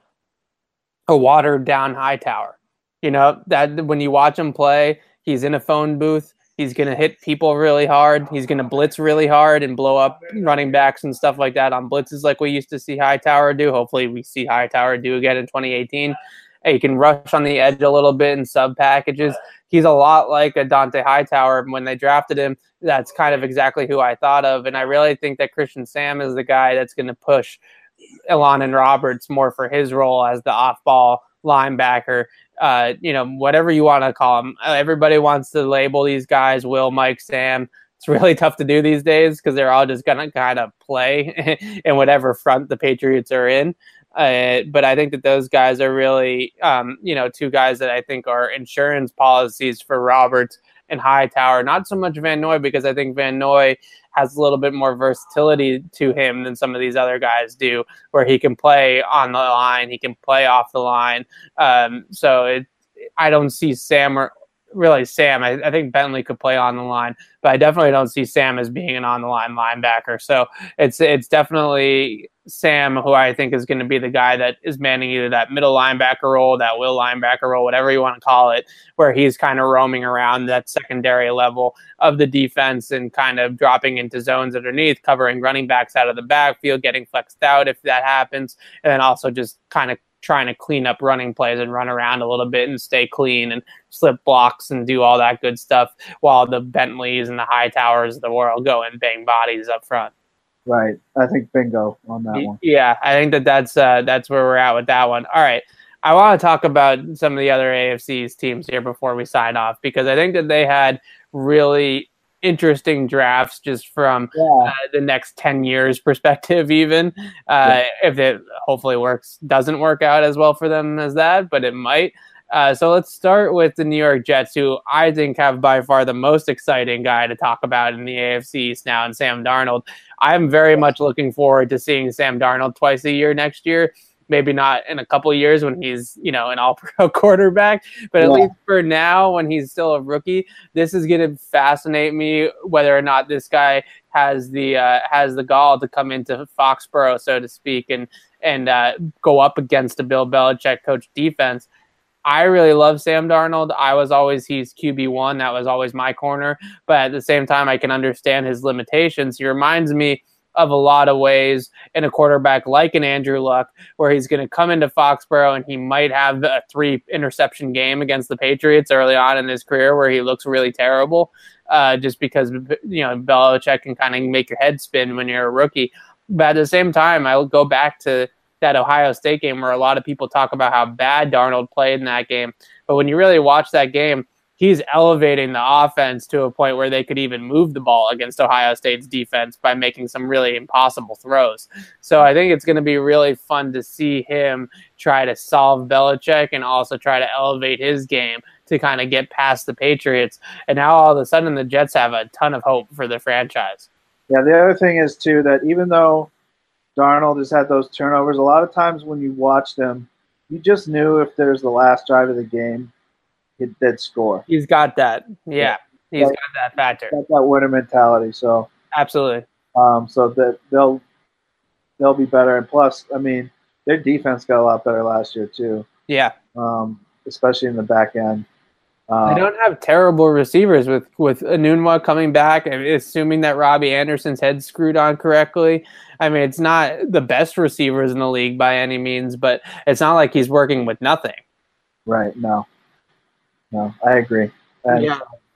a watered down Hightower. You know, that when you watch him play, he's in a phone booth. He's going to hit people really hard. He's going to blitz really hard and blow up running backs and stuff like that on blitzes like we used to see Hightower do. Hopefully we see Hightower do again in twenty eighteen. He can rush on the edge a little bit in sub packages. He's a lot like a Dante Hightower. When they drafted him, that's kind of exactly who I thought of. And I really think that Christian Sam is the guy that's going to push Elandon Roberts more for his role as the off-ball linebacker. Uh, you know, whatever you want to call them. Everybody wants to label these guys Will, Mike, Sam. It's really tough to do these days because they're all just going to kind of play in whatever front the Patriots are in. Uh, but I think that those guys are really, um, you know, two guys that I think are insurance policies for Roberts and Hightower. Not so much Van Noy, because I think Van Noy has a little bit more versatility to him than some of these other guys do, where he can play on the line, he can play off the line. Um, so it, I don't see Sam or really Sam. I, I think Bentley could play on the line, but I definitely don't see Sam as being an on the line linebacker. So it's it's definitely Sam who I think is going to be the guy that is manning either that middle linebacker role, that will linebacker role, whatever you want to call it, where he's kind of roaming around that secondary level of the defense and kind of dropping into zones underneath, covering running backs out of the backfield, getting flexed out if that happens, and then also just kind of trying to clean up running plays and run around a little bit and stay clean and slip blocks and do all that good stuff while the Bentleys and the Hightowers of the world go and bang bodies up front. Right. I think bingo on that one. Yeah, I think that that's, uh, that's where we're at with that one. All right. I want to talk about some of the other A F C's teams here before we sign off, because I think that they had really interesting drafts just from yeah. uh, the next ten years perspective, even uh, yeah. if it hopefully works, doesn't work out as well for them as that, but it might. Uh, so let's start with the New York Jets, who I think have by far the most exciting guy to talk about in the A F C East now, and Sam Darnold. I'm very much looking forward to seeing Sam Darnold twice a year next year. Maybe not in a couple of years when he's, you know, an all-pro quarterback, but at yeah. least for now, when he's still a rookie, this is going to fascinate me whether or not this guy has the uh, has the gall to come into Foxborough, so to speak, and and uh, go up against a Bill Belichick coach defense. I really love Sam Darnold. I was always he's Q B one. That was always my corner. But at the same time, I can understand his limitations. He reminds me of a lot of ways in a quarterback like an Andrew Luck, where he's going to come into Foxborough and he might have a three interception game against the Patriots early on in his career where he looks really terrible, uh, just because, you know, Belichick can kind of make your head spin when you're a rookie. But at the same time, I'll go back to that Ohio State game where a lot of people talk about how bad Darnold played in that game. But when you really watch that game, he's elevating the offense to a point where they could even move the ball against Ohio State's defense by making some really impossible throws. So I think it's going to be really fun to see him try to solve Belichick and also try to elevate his game to kind of get past the Patriots. And now all of a sudden the Jets have a ton of hope for the franchise. Yeah, the other thing is, too, that even though Darnold has had those turnovers, a lot of times when you watched him, you just knew if there's the last drive of the game, they'd score. He's got that. Yeah, he's got that factor. Got that winner mentality. So absolutely. Um, so that they'll they'll be better. And plus, I mean, their defense got a lot better last year too. Yeah. Um, especially in the back end. Um, they don't have terrible receivers with with Enunwa coming back, assuming that Robbie Anderson's head's screwed on correctly. I mean, it's not the best receivers in the league by any means, but it's not like he's working with nothing. Right. No. No, I agree. And yeah.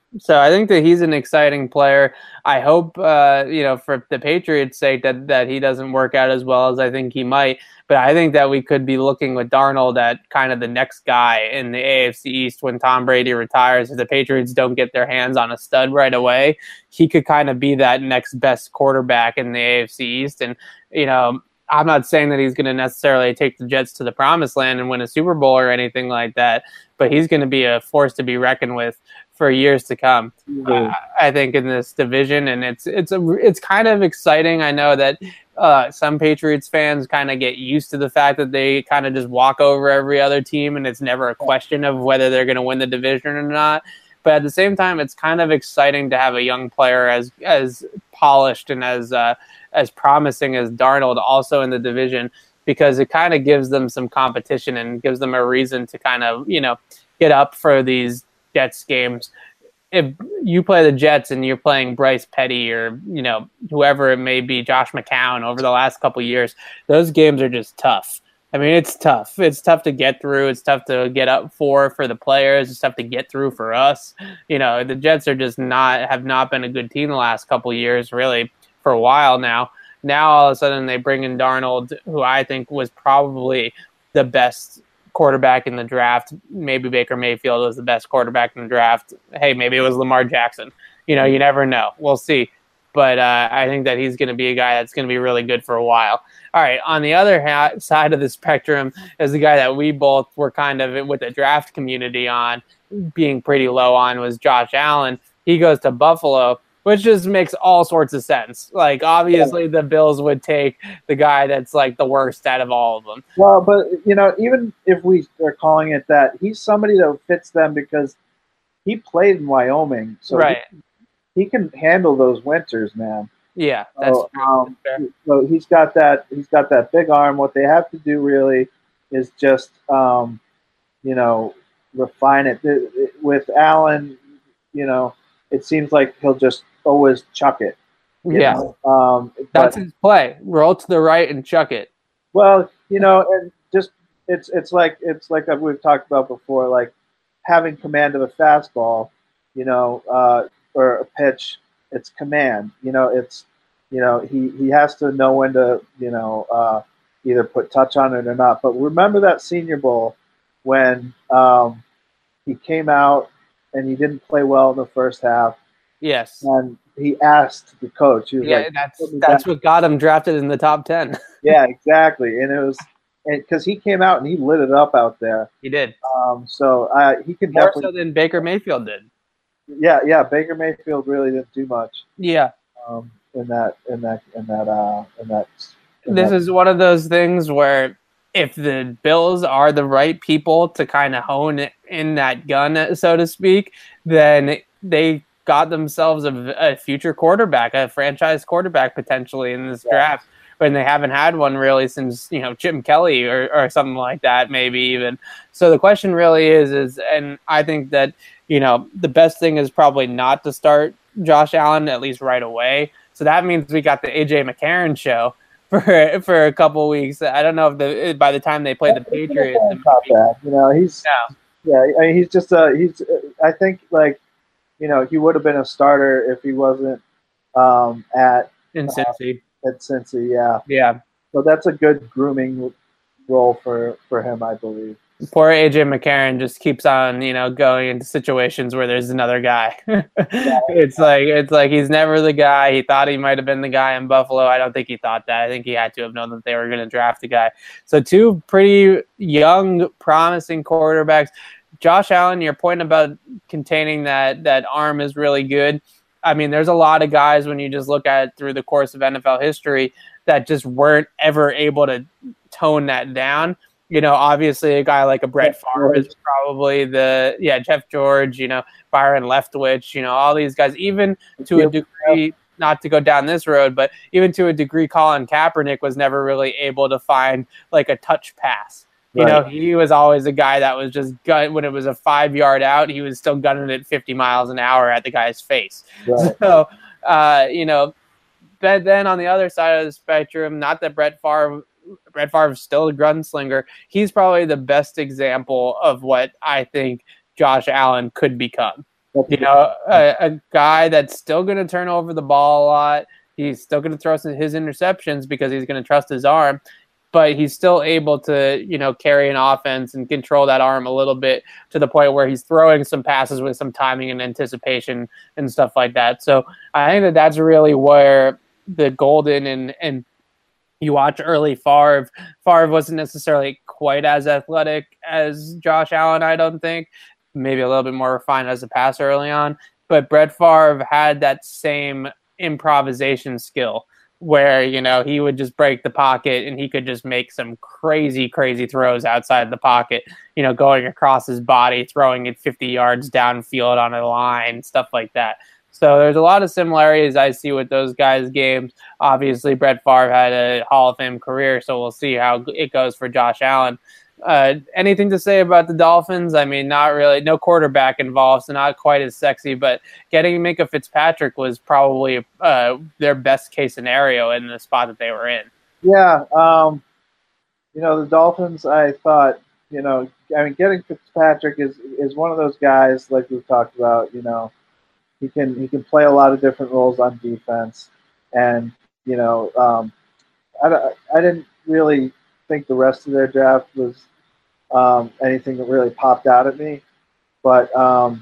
So I think that he's an exciting player. I hope, uh, you know, for the Patriots' sake, that, that he doesn't work out as well as I think he might. But I think that we could be looking with Darnold at kind of the next guy in the A F C East when Tom Brady retires. If the Patriots don't get their hands on a stud right away, he could kind of be that next best quarterback in the A F C East. And, you know, I'm not saying that he's going to necessarily take the Jets to the promised land and win a Super Bowl or anything like that, but he's going to be a force to be reckoned with for years to come. Mm-hmm. Uh, I think in this division, and it's it's a it's kind of exciting. I know that uh, some Patriots fans kind of get used to the fact that they kind of just walk over every other team, and it's never a question of whether they're going to win the division or not. But at the same time, it's kind of exciting to have a young player as as polished and as uh, as promising as Darnold also in the division, because it kind of gives them some competition and gives them a reason to kind of, you know, get up for these Jets games. If you play the Jets and you're playing Bryce Petty or, you know, whoever it may be, Josh McCown over the last couple of years, those games are just tough. I mean, it's tough. It's tough to get through. It's tough to get up for for the players. It's tough to get through for us. You know, the Jets are just not have not been a good team the last couple of years, really, for a while now. Now, all of a sudden, they bring in Darnold, who I think was probably the best quarterback in the draft. Maybe Baker Mayfield was the best quarterback in the draft. Hey, maybe it was Lamar Jackson. You know, you never know. We'll see. But uh, I think that he's going to be a guy that's going to be really good for a while. All right, on the other ha- side of the spectrum is the guy that we both were kind of with the draft community on, being pretty low on, was Josh Allen. He goes to Buffalo, which just makes all sorts of sense. Like, obviously, the Bills would take the guy that's, like, the worst out of all of them. Well, but, you know, even if we are calling it that, he's somebody that fits them because he played in Wyoming. So right. he, he can handle those winters, man. Yeah, that's, so, true. Um, that's fair. So he's got that. He's got that big arm. What they have to do really is just, um, you know, refine it. With Allen, you know, it seems like he'll just always chuck it. Yeah, know? Um, that's but, his play. Roll to the right and chuck it. Well, you know, and just it's it's like it's like we've talked about before, like having command of a fastball, you know, uh, or a pitch. It's command. You know, it's you know he, he has to know when to you know uh, either put touch on it or not. But remember that Senior Bowl when um, he came out and he didn't play well in the first half. Yes. And he asked the coach. He was yeah, like, that's that's what got him drafted in the top ten. Yeah, exactly. And it was because he came out and he lit it up out there. He did. Um, so uh, he could more definitely, so than Baker Mayfield did. Yeah, yeah. Baker Mayfield really didn't do much. Yeah. Um, in that, in that, in that, uh, in that. In this that. is one of those things where if the Bills are the right people to kind of hone in that gun, so to speak, then they got themselves a, a future quarterback, a franchise quarterback potentially in this yeah. draft, when they haven't had one really since, you know, Jim Kelly or, or something like that, maybe even. So the question really is, is, and I think that, you know, the best thing is probably not to start Josh Allen, at least right away. So that means we got the A J McCarron show for for a couple of weeks. I don't know if the by the time they play the Patriots, not bad. You know, he's yeah, yeah I mean, he's just a he's. I think like, you know, he would have been a starter if he wasn't um, at in Cincy. Uh, at Cincy, yeah, yeah. So that's a good grooming role for for him, I believe. Poor A J McCarron just keeps on, you know, going into situations where there's another guy. It's like it's like he's never the guy. He thought he might have been the guy in Buffalo. I don't think he thought that. I think he had to have known that they were going to draft the guy. So two pretty young, promising quarterbacks. Josh Allen, your point about containing that that arm is really good. I mean, there's a lot of guys when you just look at it through the course of N F L history that just weren't ever able to tone that down. You know, obviously a guy like a Brett Favre is probably the, yeah, Jeff George, you know, Byron Leftwich, you know, all these guys, even to a degree, not to go down this road, but even to a degree, Colin Kaepernick was never really able to find like a touch pass. You right. know, he was always a guy that was just gun when it was a five yard out, he was still gunning it fifty miles an hour at the guy's face. Right. So, uh, you know, but then on the other side of the spectrum, not that Brett Favre, Brett Favre's still a gunslinger. He's probably the best example of what I think Josh Allen could become. You know, a, a guy that's still going to turn over the ball a lot. He's still going to throw his interceptions because he's going to trust his arm, but he's still able to, you know, carry an offense and control that arm a little bit to the point where he's throwing some passes with some timing and anticipation and stuff like that. So I think that that's really where the golden and, and you watch early Favre. Favre wasn't necessarily quite as athletic as Josh Allen, I don't think. Maybe a little bit more refined as a passer early on. But Brett Favre had that same improvisation skill where, you know, he would just break the pocket and he could just make some crazy, crazy throws outside the pocket, you know, going across his body, throwing it fifty yards downfield on a line, stuff like that. So there's a lot of similarities I see with those guys' games. Obviously, Brett Favre had a Hall of Fame career, so we'll see how it goes for Josh Allen. Uh, anything to say about the Dolphins? I mean, not really. No quarterback involved, so not quite as sexy. But getting Minkah Fitzpatrick was probably uh, their best case scenario in the spot that they were in. Yeah, um, you know, the Dolphins. I thought, you know, I mean, getting Fitzpatrick is is one of those guys like we've talked about. You know, he can he can play a lot of different roles on defense, and you know, um, I I didn't really think the rest of their draft was um, anything that really popped out at me. But, um,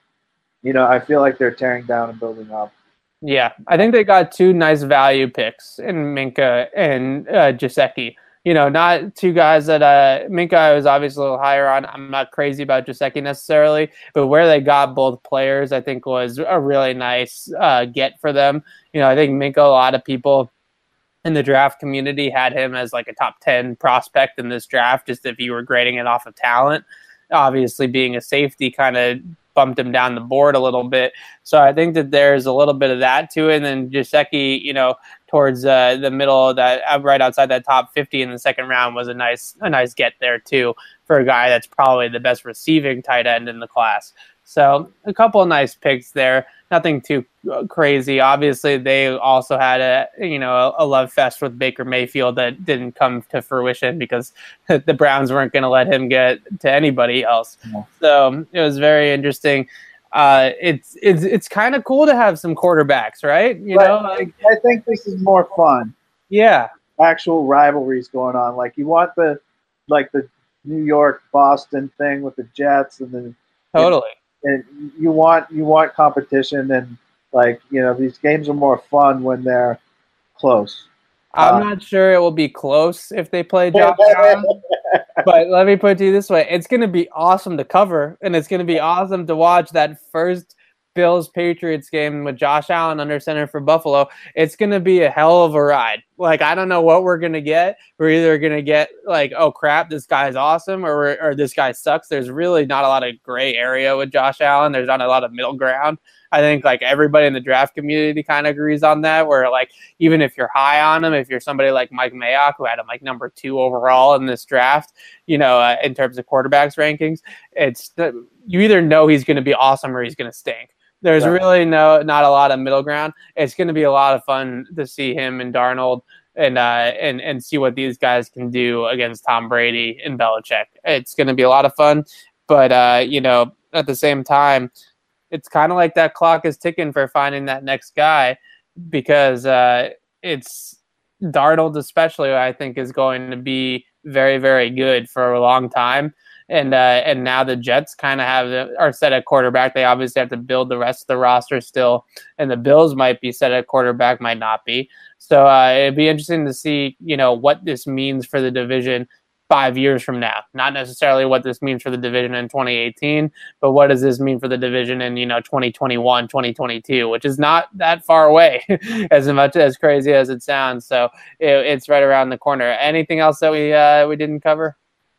you know, I feel like they're tearing down and building up. Yeah, I think they got two nice value picks in Minkah and uh, Gesicki. You know, not two guys that uh, Minkah I was obviously a little higher on. I'm not crazy about Gesicki necessarily, but where they got both players, I think was a really nice uh, get for them. You know, I think Minkah, a lot of people in the draft community had him as like a top ten prospect in this draft, just if you were grading it off of talent. Obviously, being a safety kind of bumped him down the board a little bit. So I think that there's a little bit of that to it. And then Gesicki, you know, towards uh, the middle of that, uh, right outside that top fifty in the second round was a nice, a nice get there too for a guy that's probably the best receiving tight end in the class. So a couple of nice picks there. Nothing too crazy. Obviously, they also had a you know a love fest with Baker Mayfield that didn't come to fruition because the Browns weren't going to let him get to anybody else. Yeah. So it was very interesting. Uh, it's it's it's kind of cool to have some quarterbacks, right? You but know, like, I think this is more fun. Yeah, actual rivalries going on. Like you want the like the New York Boston thing with the Jets and the totally. And you want you want competition, and like you know these games are more fun when they're close. I'm uh, not sure it will be close if they play Josh Allen, but let me put it to you this way: it's going to be awesome to cover, and it's going to be awesome to watch that first Bills-Patriots game with Josh Allen under center for Buffalo. It's going to be a hell of a ride. Like, I don't know what we're going to get. We're either going to get, like, oh, crap, this guy's awesome, or or this guy sucks. There's really not a lot of gray area with Josh Allen. There's not a lot of middle ground. I think, like, everybody in the draft community kind of agrees on that, where, like, even if you're high on him, if you're somebody like Mike Mayock, who had him, like, number two overall in this draft, you know, uh, in terms of quarterbacks rankings, it's you either know he's going to be awesome or he's going to stink. There's really no not a lot of middle ground. It's going to be a lot of fun to see him and Darnold and uh, and and see what these guys can do against Tom Brady and Belichick. It's going to be a lot of fun, but uh, you know, at the same time, it's kind of like that clock is ticking for finding that next guy because uh, it's Darnold especially. I think is going to be very very good for a long time. And uh, and now the Jets kind of have are set at quarterback. They obviously have to build the rest of the roster still, and the Bills might be set at quarterback, might not be. So uh, it'd be interesting to see, you know, what this means for the division five years from now. Not necessarily what this means for the division in twenty eighteen, but what does this mean for the division in, you know, twenty twenty-one, twenty twenty-two, which is not that far away, as much as crazy as it sounds. So it, it's right around the corner. Anything else that we uh, we didn't cover?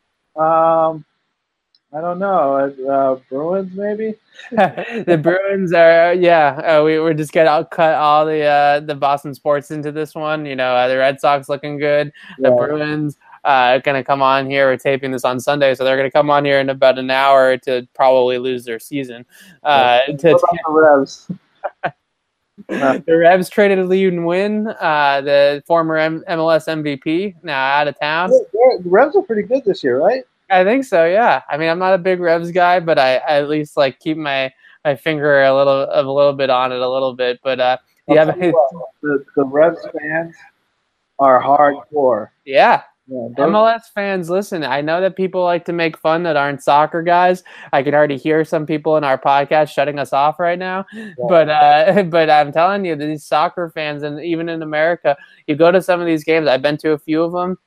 Um. I don't know. Uh, Bruins, maybe. The Bruins are, yeah. Uh, we we're just gonna cut all the uh, the Boston sports into this one. You know, uh, the Red Sox looking good. The yeah. Bruins uh, gonna come on here. We're taping this on Sunday, so they're gonna come on here in about an hour to probably lose their season. Uh, what to, about the Revs? The Revs traded Liu Nguyen, uh, the former M- MLS M V P, now out of town. Yeah, the Revs are pretty good this year, right? I think so, yeah. I mean, I'm not a big Revs guy, but I, I at least like keep my my finger a little a little bit on it a little bit. But uh, do you have any? The, the Revs fans are hardcore. Yeah. Yeah, M L S fans, listen, I know that people like to make fun that aren't soccer guys. I can already hear some people in our podcast shutting us off right now. Yeah. But uh, but I'm telling you, these soccer fans, and even in America, you go to some of these games. I've been to a few of them.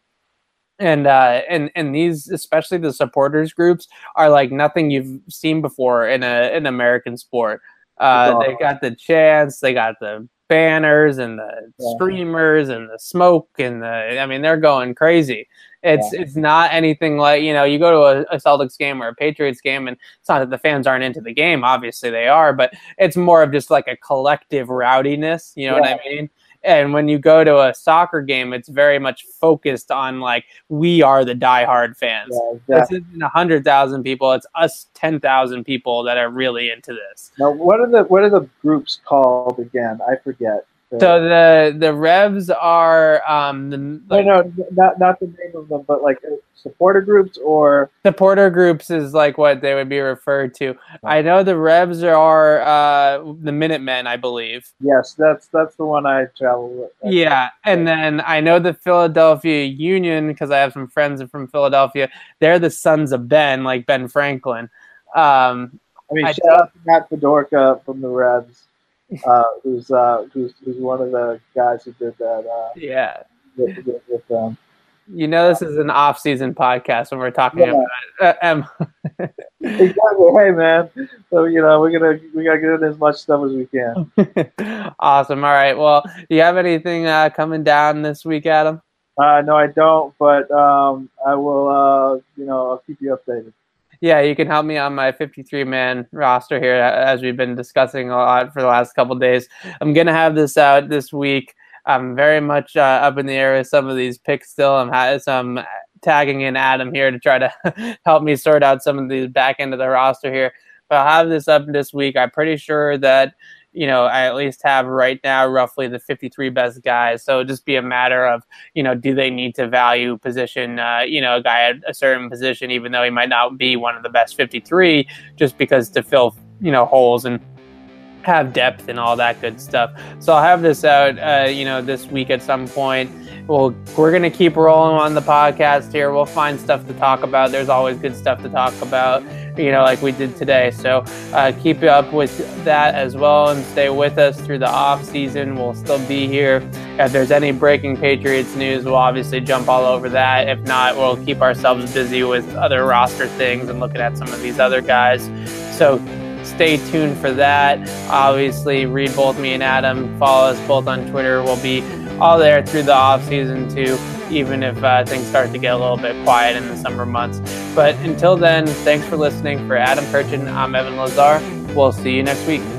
And uh, and and these, especially the supporters groups, are like nothing you've seen before in a in American sport. Uh, they got the chants, they got the banners and the yeah. streamers and the smoke and the I mean they're going crazy. It's yeah. it's not anything like, you know, you go to a, a Celtics game or a Patriots game, and it's not that the fans aren't into the game, obviously they are, but it's more of just like a collective rowdiness, you know yeah. what I mean? And when you go to a soccer game, it's very much focused on like, we are the diehard fans. Yeah, exactly. This isn't a hundred thousand people; it's us ten thousand people that are really into this. Now, what are the what are the groups called again? I forget. So the the Revs are um the, like, no no not not the name of them, but like supporter groups or supporter groups is like what they would be referred to. I know the Revs are uh the Minutemen, I believe. Yes, that's that's the one I travel with. That's yeah, and then I know the Philadelphia Union, because I have some friends from Philadelphia. They're the Sons of Ben, like Ben Franklin. Um, I mean, I shout out to Matt Fedorka from the Revs. Uh, who's uh, who's who's one of the guys who did that? Uh, yeah, with, with, with them. You know, this is an off-season podcast when we're talking yeah. about uh, um. Exactly. Hey, man. So you know, we're gonna we gotta get in as much stuff as we can. Awesome. All right. Well, do you have anything uh, coming down this week, Adam? Uh, no, I don't. But um, I will. Uh, you know, I'll keep you updated. Yeah, you can help me on my fifty-three man roster here, as we've been discussing a lot for the last couple of days. I'm going to have this out this week. I'm very much uh, up in the air with some of these picks still. I'm, ha- so I'm tagging in Adam here to try to help me sort out some of the back end of the roster here. But I'll have this up this week. I'm pretty sure that, you know, I at least have right now roughly the fifty-three best guys. So it'll just be a matter of, you know, do they need to value position, uh, you know, a guy at a certain position, even though he might not be one of the best fifty-three, just because to fill, you know, holes and have depth and all that good stuff. So I'll have this out, uh, you know, this week at some point. We'll, we're going to keep rolling on the podcast here. We'll find stuff to talk about. There's always good stuff to talk about, you know, like we did today. So uh, keep up with that as well and stay with us through the off season. We'll still be here. If there's any breaking Patriots news, we'll obviously jump all over that. If not, we'll keep ourselves busy with other roster things and looking at some of these other guys. So stay tuned for that. Obviously, read both me and Adam. Follow us both on Twitter. We'll be all there through the off season too, even if uh, things start to get a little bit quiet in the summer months. But until then, thanks for listening. For Adam Kirchin, I'm Evan Lazar. We'll see you next week.